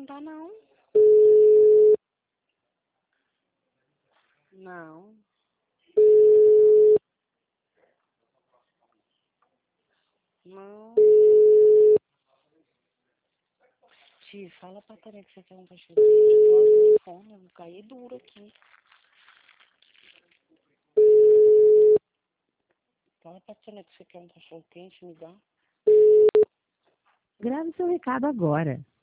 não tá, não. Não. Não. Ti, fala pra Tânia que você quer um cachorro quente. Eu tô com fome, eu vou cair duro aqui. Fala pra Tânia que você quer um cachorro quente, me dá. Grave seu recado agora.